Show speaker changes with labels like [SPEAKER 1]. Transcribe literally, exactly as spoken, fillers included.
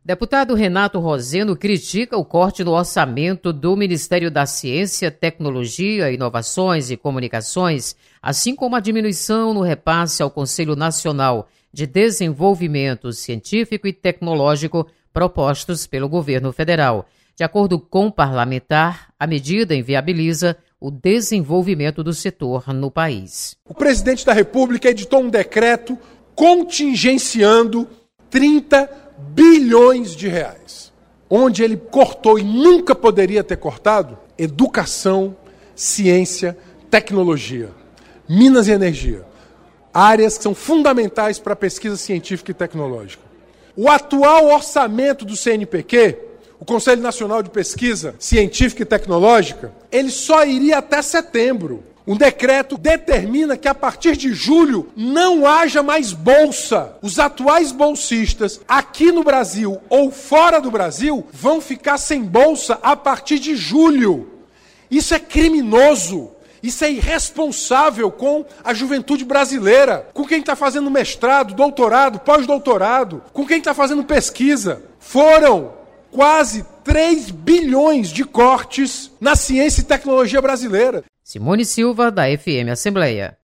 [SPEAKER 1] Deputado Renato Roseno critica o corte no orçamento do Ministério da Ciência, Tecnologia, Inovações e Comunicações, assim como a diminuição no repasse ao Conselho Nacional de Desenvolvimento Científico e Tecnológico propostos pelo governo federal. De acordo com o parlamentar, a medida inviabiliza o desenvolvimento do setor no país.
[SPEAKER 2] O presidente da República editou um decreto contingenciando trinta bilhões de reais, onde ele cortou e nunca poderia ter cortado educação, ciência, tecnologia, minas e energia, áreas que são fundamentais para a pesquisa científica e tecnológica. O atual orçamento do C N P Q, o Conselho Nacional de Pesquisa Científica e Tecnológica, ele só iria até setembro. Um decreto determina que a partir de julho não haja mais bolsa. Os atuais bolsistas aqui no Brasil ou fora do Brasil vão ficar sem bolsa a partir de julho. Isso é criminoso. Isso é irresponsável com a juventude brasileira, com quem está fazendo mestrado, doutorado, pós-doutorado, com quem está fazendo pesquisa. Foram quase três bilhões de cortes na ciência e tecnologia brasileira.
[SPEAKER 1] Simone Silva, da F M Assembleia.